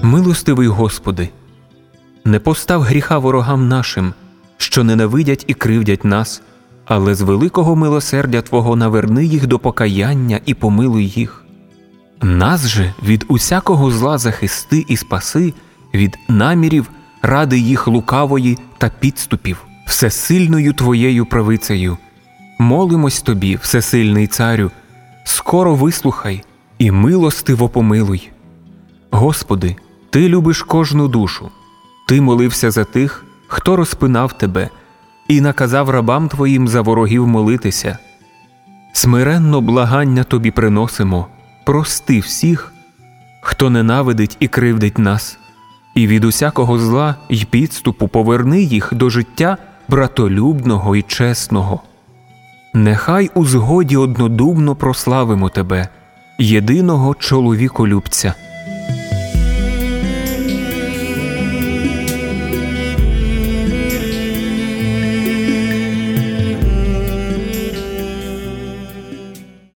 Милостивий Господи, не постав гріха ворогам нашим, що ненавидять і кривдять нас, але з великого милосердя Твого наверни їх до покаяння і помилуй їх. Нас же від усякого зла захисти і спаси, від намірів, ради їх лукавої та підступів, всесильною Твоєю правицею. Молимось Тобі, всесильний Царю, скоро вислухай і милостиво помилуй. Господи, Ти любиш кожну душу. Ти молився за тих, хто розпинав Тебе, і наказав рабам Твоїм за ворогів молитися. Смиренно благання Тобі приносимо, прости всіх, хто ненавидить і кривдить нас, і від усякого зла й підступу поверни їх до життя братолюбного і чесного. Нехай у згоді однодумно прославимо Тебе, єдиного чоловіколюбця.